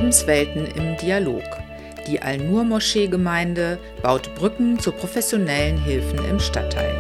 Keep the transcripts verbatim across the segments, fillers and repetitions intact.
Lebenswelten im Dialog. Die Al-Nur-Moschee-Gemeinde baut Brücken zu professionellen Hilfen im Stadtteil.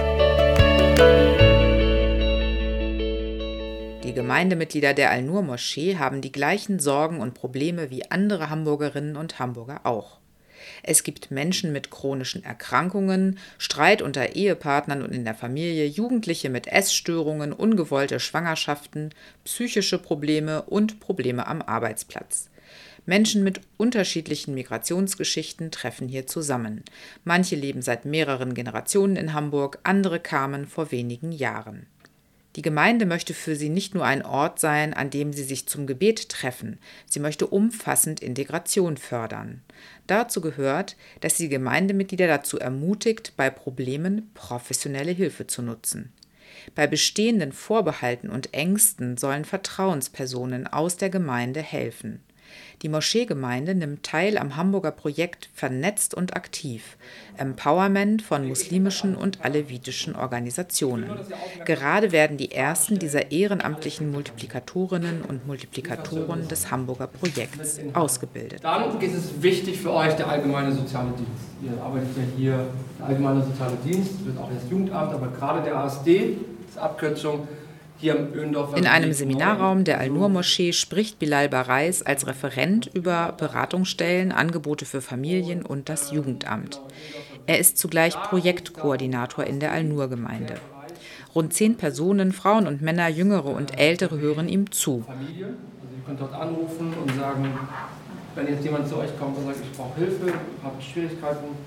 Die Gemeindemitglieder der Al-Nur-Moschee haben die gleichen Sorgen und Probleme wie andere Hamburgerinnen und Hamburger auch. Es gibt Menschen mit chronischen Erkrankungen, Streit unter Ehepartnern und in der Familie, Jugendliche mit Essstörungen, ungewollte Schwangerschaften, psychische Probleme und Probleme am Arbeitsplatz. Menschen mit unterschiedlichen Migrationsgeschichten treffen hier zusammen. Manche leben seit mehreren Generationen in Hamburg, andere kamen vor wenigen Jahren. Die Gemeinde möchte für sie nicht nur ein Ort sein, an dem sie sich zum Gebet treffen, sie möchte umfassend Integration fördern. Dazu gehört, dass sie Gemeindemitglieder dazu ermutigt, bei Problemen professionelle Hilfe zu nutzen. Bei bestehenden Vorbehalten und Ängsten sollen Vertrauenspersonen aus der Gemeinde helfen. Die Moscheegemeinde nimmt teil am Hamburger Projekt Vernetzt und aktiv, Empowerment von muslimischen und alevitischen Organisationen. Gerade werden die ersten dieser ehrenamtlichen Multiplikatorinnen und Multiplikatoren des Hamburger Projekts ausgebildet. Dann ist es wichtig für euch der allgemeine soziale Dienst. Ihr arbeitet ja hier, der allgemeine soziale Dienst, wird auch das Jugendamt, aber gerade der A S D, das ist Abkürzung, in einem Seminarraum der Al-Nur-Moschee spricht Bilal Barais als Referent über Beratungsstellen, Angebote für Familien und das Jugendamt. Er ist zugleich Projektkoordinator in der Al-Nur-Gemeinde. Rund zehn Personen, Frauen und Männer, Jüngere und Ältere, hören ihm zu. Also ihr könnt dort anrufen und sagen, wenn jetzt jemand zu euch kommt und sagt, ich brauche Hilfe, habe Schwierigkeiten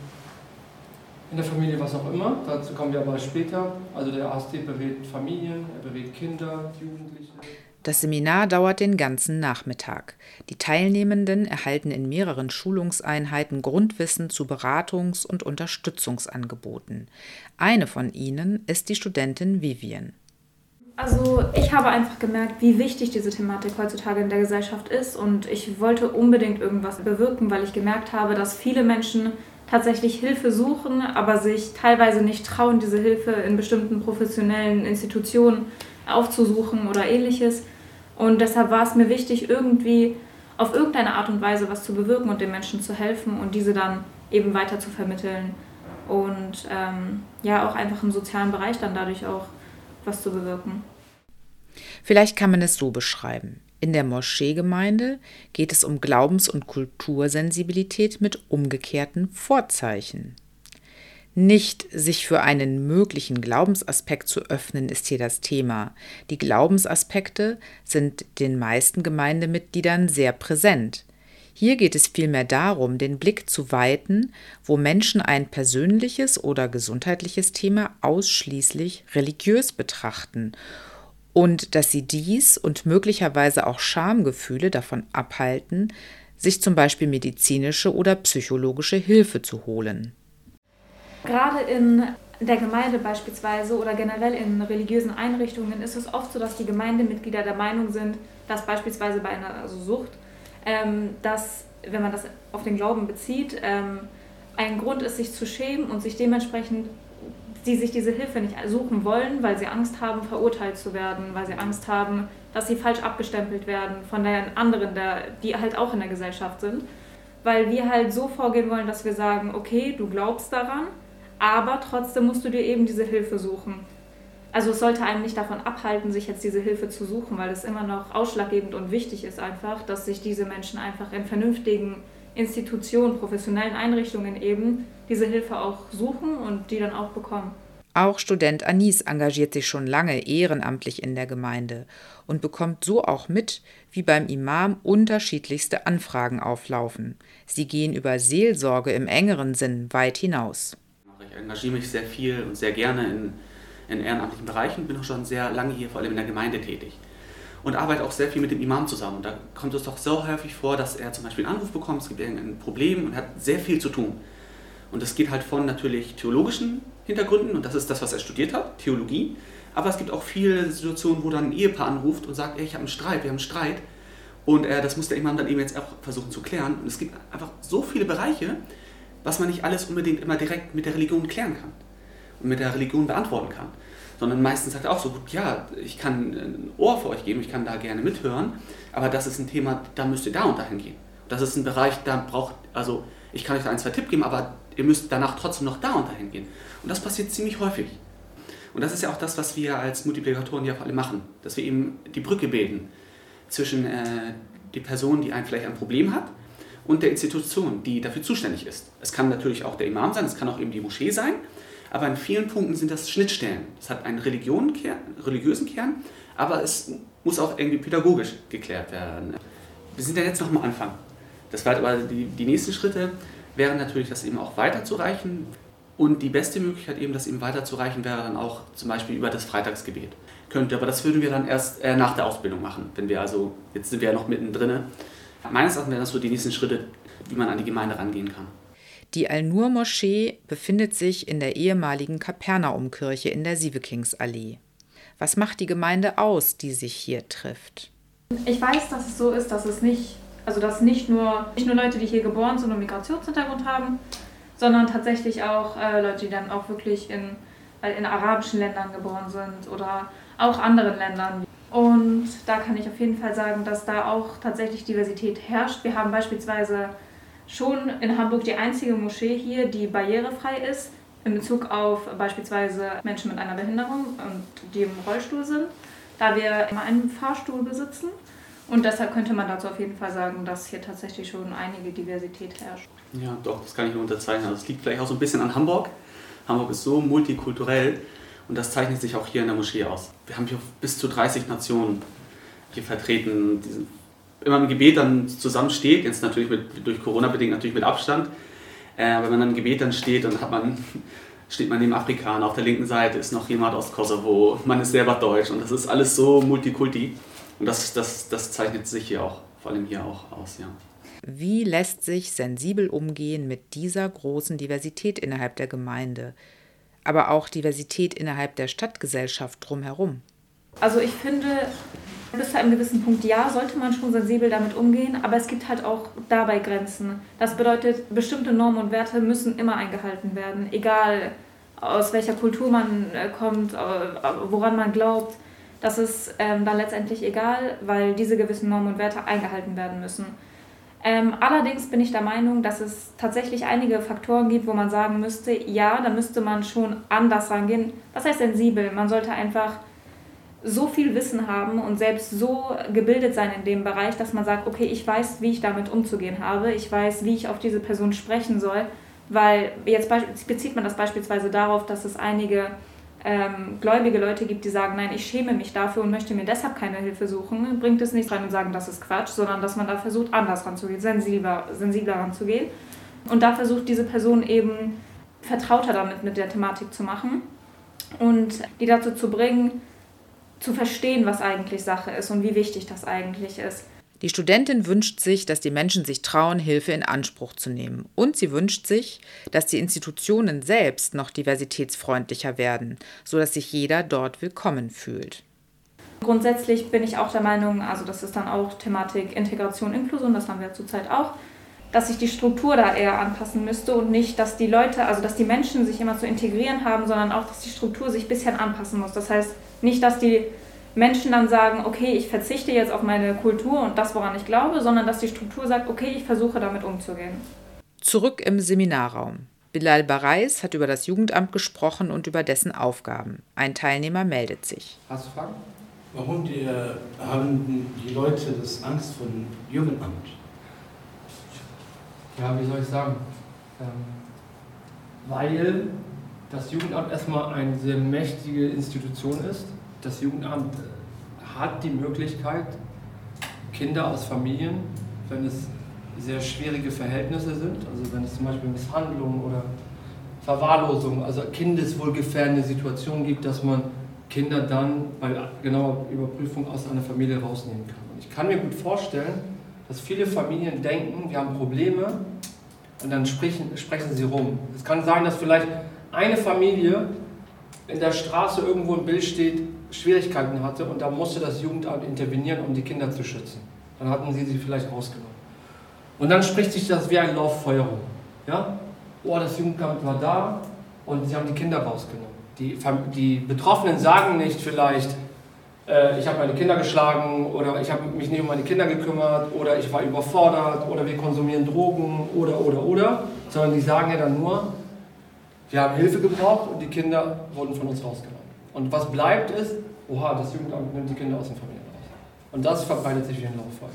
in der Familie, was auch immer. Dazu kommen wir aber später. Also der A S D berät Familien, er berät Kinder, Jugendliche. Das Seminar dauert den ganzen Nachmittag. Die Teilnehmenden erhalten in mehreren Schulungseinheiten Grundwissen zu Beratungs- und Unterstützungsangeboten. Eine von ihnen ist die Studentin Vivian. Also ich habe einfach gemerkt, wie wichtig diese Thematik heutzutage in der Gesellschaft ist, und ich wollte unbedingt irgendwas bewirken, weil ich gemerkt habe, dass viele Menschen tatsächlich Hilfe suchen, aber sich teilweise nicht trauen, diese Hilfe in bestimmten professionellen Institutionen aufzusuchen oder ähnliches. Und deshalb war es mir wichtig, irgendwie auf irgendeine Art und Weise was zu bewirken und den Menschen zu helfen und diese dann eben weiter zu vermitteln. Und ähm, ja, auch einfach im sozialen Bereich dann dadurch auch was zu bewirken. Vielleicht kann man es so beschreiben. In der Moscheegemeinde geht es um Glaubens- und Kultursensibilität mit umgekehrten Vorzeichen. Nicht sich für einen möglichen Glaubensaspekt zu öffnen, ist hier das Thema. Die Glaubensaspekte sind den meisten Gemeindemitgliedern sehr präsent. Hier geht es vielmehr darum, den Blick zu weiten, wo Menschen ein persönliches oder gesundheitliches Thema ausschließlich religiös betrachten und dass sie dies und möglicherweise auch Schamgefühle davon abhalten, sich zum Beispiel medizinische oder psychologische Hilfe zu holen. Gerade in der Gemeinde beispielsweise oder generell in religiösen Einrichtungen ist es oft so, dass die Gemeindemitglieder der Meinung sind, dass beispielsweise bei einer also Sucht, ähm, dass, wenn man das auf den Glauben bezieht, ähm, ein Grund ist, sich zu schämen und sich dementsprechend die sich diese Hilfe nicht suchen wollen, weil sie Angst haben, verurteilt zu werden, weil sie Angst haben, dass sie falsch abgestempelt werden von den anderen, der, die halt auch in der Gesellschaft sind. Weil wir halt so vorgehen wollen, dass wir sagen, okay, du glaubst daran, aber trotzdem musst du dir eben diese Hilfe suchen. Also es sollte einem nicht davon abhalten, sich jetzt diese Hilfe zu suchen, weil es immer noch ausschlaggebend und wichtig ist einfach, dass sich diese Menschen einfach in vernünftigen Institutionen, professionellen Einrichtungen eben diese Hilfe auch suchen und die dann auch bekommen. Auch Student Anis engagiert sich schon lange ehrenamtlich in der Gemeinde und bekommt so auch mit, wie beim Imam unterschiedlichste Anfragen auflaufen. Sie gehen über Seelsorge im engeren Sinn weit hinaus. Ich engagiere mich sehr viel und sehr gerne in, in ehrenamtlichen Bereichen, bin auch schon sehr lange hier, vor allem in der Gemeinde tätig. Und arbeite auch sehr viel mit dem Imam zusammen. Und da kommt es doch so häufig vor, dass er zum Beispiel einen Anruf bekommt, es gibt irgendein Problem und hat sehr viel zu tun. Und das geht halt von natürlich theologischen Hintergründen, und das ist das, was er studiert hat, Theologie. Aber es gibt auch viele Situationen, wo dann ein Ehepaar anruft und sagt, ey, ich habe einen Streit, wir haben einen Streit. Und äh, das muss der Imam dann eben jetzt auch versuchen zu klären. Und es gibt einfach so viele Bereiche, was man nicht alles unbedingt immer direkt mit der Religion klären kann und mit der Religion beantworten kann. sondern meistens sagt er auch so, gut, ja, ich kann ein Ohr für euch geben, ich kann da gerne mithören, aber das ist ein Thema, da müsst ihr da und dahin gehen. Das ist ein Bereich, da braucht, also ich kann euch da ein, zwei Tipps geben, aber ihr müsst danach trotzdem noch da und dahin gehen. Und das passiert ziemlich häufig. Und das ist ja auch das, was wir als Multiplikatoren ja alle machen, dass wir eben die Brücke bilden zwischen äh, die Person, die ein, vielleicht ein Problem hat, und der Institution, die dafür zuständig ist. Es kann natürlich auch der Imam sein, es kann auch eben die Moschee sein, aber in vielen Punkten sind das Schnittstellen. Es hat einen Religion, religiösen Kern, aber es muss auch irgendwie pädagogisch geklärt werden. Wir sind ja jetzt noch am Anfang. Das war aber die, die nächsten Schritte wären natürlich, das eben auch weiterzureichen. Und die beste Möglichkeit eben, das eben weiterzureichen, wäre dann auch zum Beispiel über das Freitagsgebet. Könnte, aber das würden wir dann erst äh, nach der Ausbildung machen, wenn wir also, jetzt sind wir ja noch mittendrin. Meines Erachtens wären das so die nächsten Schritte, wie man an die Gemeinde rangehen kann. Die Al-Nur-Moschee befindet sich in der ehemaligen Kapernaumkirche in der Sievekingsallee. Was macht die Gemeinde aus, die sich hier trifft? Ich weiß, dass es so ist, dass es nicht, also dass nicht nur, nicht nur Leute, die hier geboren sind und Migrationshintergrund haben, sondern tatsächlich auch äh, Leute, die dann auch wirklich in, in arabischen Ländern geboren sind oder auch anderen Ländern. Und da kann ich auf jeden Fall sagen, dass da auch tatsächlich Diversität herrscht. Wir haben beispielsweise schon in Hamburg die einzige Moschee hier, die barrierefrei ist, in Bezug auf beispielsweise Menschen mit einer Behinderung und die im Rollstuhl sind, da wir immer einen Fahrstuhl besitzen. Und deshalb könnte man dazu auf jeden Fall sagen, dass hier tatsächlich schon einige Diversität herrscht. Ja, doch, das kann ich nur unterzeichnen. Das liegt vielleicht auch so ein bisschen an Hamburg. Hamburg ist so multikulturell und das zeichnet sich auch hier in der Moschee aus. Wir haben hier bis zu dreißig Nationen hier vertreten, die immer im Gebet dann zusammensteht, jetzt natürlich mit, durch Corona bedingt natürlich mit Abstand. Äh, wenn man dann im Gebet dann steht, dann hat man, steht man neben Afrikanern, auf der linken Seite ist noch jemand aus Kosovo, man ist selber Deutsch und das ist alles so multikulti. Und das, das, das zeichnet sich hier auch, vor allem hier auch aus, ja. Wie lässt sich sensibel umgehen mit dieser großen Diversität innerhalb der Gemeinde, aber auch Diversität innerhalb der Stadtgesellschaft drumherum? Also ich finde, bis zu einem gewissen Punkt ja, sollte man schon sensibel damit umgehen, aber es gibt halt auch dabei Grenzen. Das bedeutet, bestimmte Normen und Werte müssen immer eingehalten werden, egal aus welcher Kultur man kommt, woran man glaubt. Das ist ähm, dann letztendlich egal, weil diese gewissen Normen und Werte eingehalten werden müssen. Ähm, allerdings bin ich der Meinung, dass es tatsächlich einige Faktoren gibt, wo man sagen müsste, ja, da müsste man schon anders rangehen. Was heißt sensibel? Man sollte einfach so viel Wissen haben und selbst so gebildet sein in dem Bereich, dass man sagt, okay, ich weiß, wie ich damit umzugehen habe, ich weiß, wie ich auf diese Person sprechen soll, weil jetzt bezieht man das beispielsweise darauf, dass es einige ähm, gläubige Leute gibt, die sagen, nein, ich schäme mich dafür und möchte mir deshalb keine Hilfe suchen, bringt es nicht rein und sagen, das ist Quatsch, sondern dass man da versucht, anders ranzugehen, sensibler, sensibler ranzugehen und da versucht, diese Person eben vertrauter damit mit der Thematik zu machen und die dazu zu bringen, zu verstehen, was eigentlich Sache ist und wie wichtig das eigentlich ist. Die Studentin wünscht sich, dass die Menschen sich trauen, Hilfe in Anspruch zu nehmen. Und sie wünscht sich, dass die Institutionen selbst noch diversitätsfreundlicher werden, sodass sich jeder dort willkommen fühlt. Grundsätzlich bin ich auch der Meinung, also das ist dann auch Thematik Integration, Inklusion, das haben wir zurzeit auch, dass sich die Struktur da eher anpassen müsste und nicht, dass die Leute, also dass die Menschen sich immer zu integrieren haben, sondern auch, dass die Struktur sich ein bisschen anpassen muss. Das heißt nicht, dass die Menschen dann sagen, okay, ich verzichte jetzt auf meine Kultur und das, woran ich glaube, sondern dass die Struktur sagt, okay, ich versuche damit umzugehen. Zurück im Seminarraum. Bilal Barais hat über das Jugendamt gesprochen und über dessen Aufgaben. Ein Teilnehmer meldet sich. Hast du Fragen? Warum die, äh, haben die Leute das Angst vor dem Jugendamt? Ja, wie soll ich sagen? Ähm, weil das Jugendamt erstmal eine sehr mächtige Institution ist. Das Jugendamt hat die Möglichkeit, Kinder aus Familien, wenn es sehr schwierige Verhältnisse sind, also wenn es zum Beispiel Misshandlung oder Verwahrlosung, also kindeswohlgefährdende Situationen gibt, dass man Kinder dann bei genauer Überprüfung aus einer Familie rausnehmen kann. Und ich kann mir gut vorstellen, dass viele Familien denken, wir haben Probleme und dann sprechen, sprechen sie rum. Es kann sein, dass vielleicht eine Familie in der Straße irgendwo ein Bild steht, Schwierigkeiten hatte und da musste das Jugendamt intervenieren, um die Kinder zu schützen. Dann hatten sie sie vielleicht rausgenommen. Und dann spricht sich das wie ein Lauffeuer rum. Ja? Oh, das Jugendamt war da und sie haben die Kinder rausgenommen. die, die Betroffenen sagen nicht vielleicht, äh, ich habe meine Kinder geschlagen oder ich habe mich nicht um meine Kinder gekümmert oder ich war überfordert oder wir konsumieren Drogen oder, oder, oder, sondern die sagen ja dann nur, wir haben Hilfe gebraucht und die Kinder wurden von uns rausgenommen. Und was bleibt ist, oha, das Jugendamt nimmt die Kinder aus den Familien raus. Und das verbreitet sich wie ein Lauffeuer.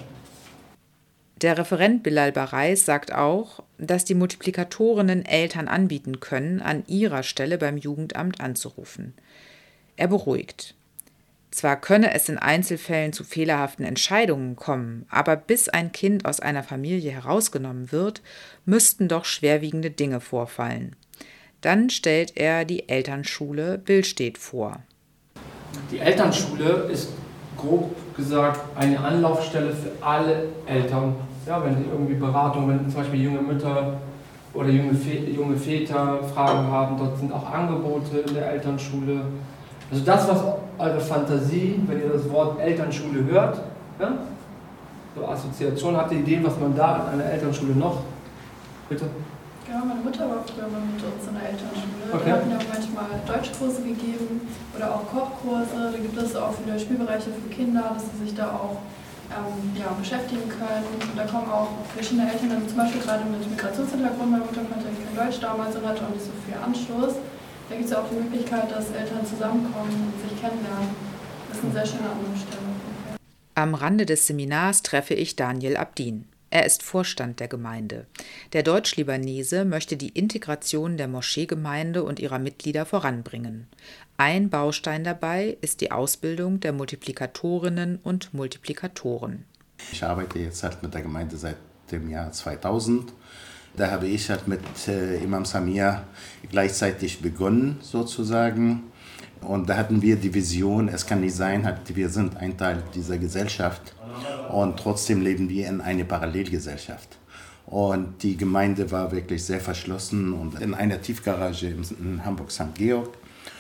Der Referent Bilal Barais sagt auch, dass die Multiplikatorinnen Eltern anbieten können, an ihrer Stelle beim Jugendamt anzurufen. Er beruhigt. Zwar könne es in Einzelfällen zu fehlerhaften Entscheidungen kommen, aber bis ein Kind aus einer Familie herausgenommen wird, müssten doch schwerwiegende Dinge vorfallen. Dann stellt er die Elternschule Billstedt vor. Die Elternschule ist grob gesagt eine Anlaufstelle für alle Eltern. Ja, wenn sie irgendwie Beratung, wenn zum Beispiel junge Mütter oder junge, Vä- junge Väter Fragen haben, dort sind auch Angebote in der Elternschule. Also das, was eure Fantasie, wenn ihr das Wort Elternschule hört, ja, so Assoziation, habt ihr Ideen, was man da an einer Elternschule noch, bitte? Ja, meine Mutter war früher mal mit uns in der Elternschule. Okay. Wir hatten ja auch manchmal Deutschkurse gegeben oder auch Kochkurse. Da gibt es auch viele Spielbereiche für Kinder, dass sie sich da auch ähm, ja, beschäftigen können. Und da kommen auch verschiedene Eltern, dann zum Beispiel gerade mit Migrationshintergrund. Meine Mutter konnte kein Deutsch damals und hatte auch nicht so viel Anschluss. Da gibt es ja auch die Möglichkeit, dass Eltern zusammenkommen und sich kennenlernen. Das ist eine sehr schöne Anlaufstelle. Am Rande des Seminars treffe ich Daniel Abdin. Er ist Vorstand der Gemeinde. Der Deutsch-Libanese möchte die Integration der Moscheegemeinde und ihrer Mitglieder voranbringen. Ein Baustein dabei ist die Ausbildung der Multiplikatorinnen und Multiplikatoren. Ich arbeite jetzt halt mit der Gemeinde seit dem Jahr zweitausend. Da habe ich halt mit äh, Imam Samir gleichzeitig begonnen, sozusagen. Und da hatten wir die Vision, es kann nicht sein, halt, wir sind ein Teil dieser Gesellschaft und trotzdem leben wir in einer Parallelgesellschaft. Und die Gemeinde war wirklich sehr verschlossen und in einer Tiefgarage in Hamburg Sankt Georg.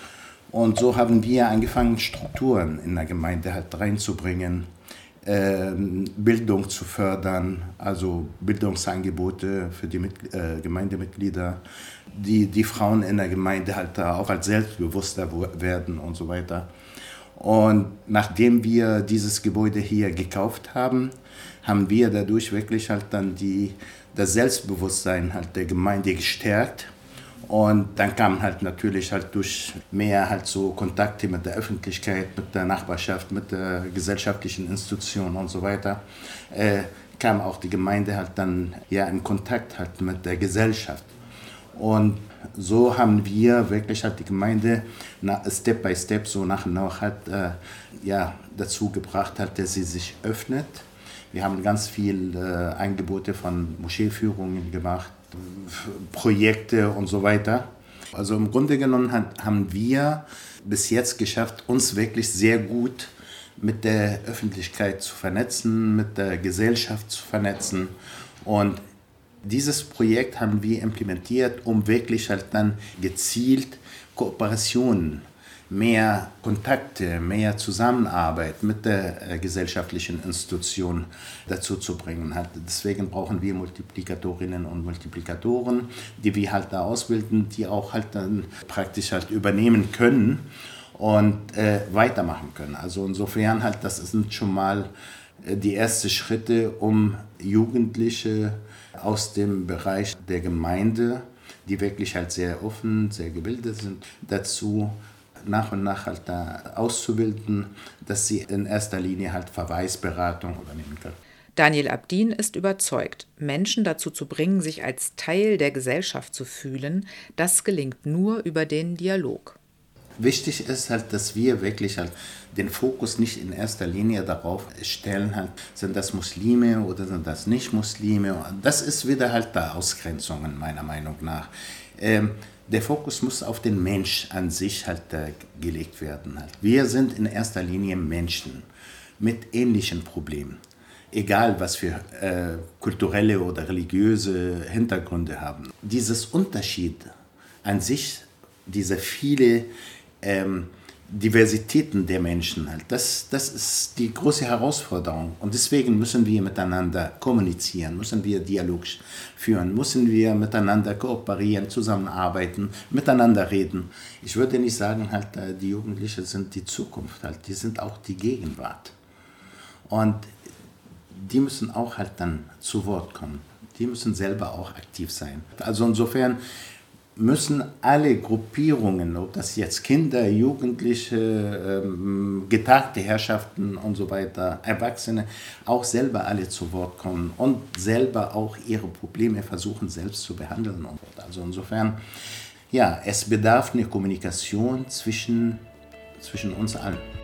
Und so haben wir angefangen, Strukturen in der Gemeinde halt reinzubringen, äh, Bildung zu fördern, also Bildungsangebote für die Mit- äh, Gemeindemitglieder, die, die Frauen in der Gemeinde halt auch als selbstbewusster werden und so weiter. Und nachdem wir dieses Gebäude hier gekauft haben, haben wir dadurch wirklich halt dann die, das Selbstbewusstsein halt der Gemeinde gestärkt. Und dann kamen halt natürlich halt durch mehr halt so Kontakte mit der Öffentlichkeit, mit der Nachbarschaft, mit der gesellschaftlichen Institution und so weiter, äh, kam auch die Gemeinde halt dann ja in Kontakt halt mit der Gesellschaft. Und so haben wir wirklich halt die Gemeinde Step by Step so nach und nach halt, äh, ja, dazu gebracht, halt, dass sie sich öffnet. Wir haben ganz viele äh, Angebote von Moscheeführungen gemacht, Projekte und so weiter. Also im Grunde genommen hat, haben wir bis jetzt geschafft, uns wirklich sehr gut mit der Öffentlichkeit zu vernetzen, mit der Gesellschaft zu vernetzen. Und dieses Projekt haben wir implementiert, um wirklich halt dann gezielt Kooperationen, mehr Kontakte, mehr Zusammenarbeit mit der äh, gesellschaftlichen Institution dazu zu bringen. Halt, deswegen brauchen wir Multiplikatorinnen und Multiplikatoren, die wir halt da ausbilden, die auch halt dann praktisch halt übernehmen können und äh, weitermachen können. Also insofern halt, das sind schon mal äh, die ersten Schritte, um Jugendliche aus dem Bereich der Gemeinde, die wirklich halt sehr offen, sehr gebildet sind, dazu nach und nach halt da auszubilden, dass sie in erster Linie halt Verweisberatung übernehmen können. Daniel Abdin ist überzeugt, Menschen dazu zu bringen, sich als Teil der Gesellschaft zu fühlen, das gelingt nur über den Dialog. Wichtig ist halt, dass wir wirklich halt den Fokus nicht in erster Linie darauf stellen, halt, sind das Muslime oder sind das nicht Muslime. Das ist wieder halt da Ausgrenzungen meiner Meinung nach. Ähm, der Fokus muss auf den Mensch an sich halt äh, gelegt werden. Halt. Wir sind in erster Linie Menschen mit ähnlichen Problemen. Egal, was wir äh, kulturelle oder religiöse Hintergründe haben. Dieses Unterschied an sich, diese viele ähm, Diversitäten der Menschen halt. Das, das ist die große Herausforderung. Und deswegen müssen wir miteinander kommunizieren, müssen wir Dialog führen, müssen wir miteinander kooperieren, zusammenarbeiten, miteinander reden. Ich würde nicht sagen, halt, die Jugendlichen sind die Zukunft, halt. Die sind auch die Gegenwart. Und die müssen auch halt dann zu Wort kommen. Die müssen selber auch aktiv sein. Also insofern müssen alle Gruppierungen, ob das jetzt Kinder, Jugendliche, ähm, getagte Herrschaften und so weiter, Erwachsene, auch selber alle zu Wort kommen und selber auch ihre Probleme versuchen, selbst zu behandeln. Also insofern, ja, es bedarf eine Kommunikation zwischen, zwischen uns allen.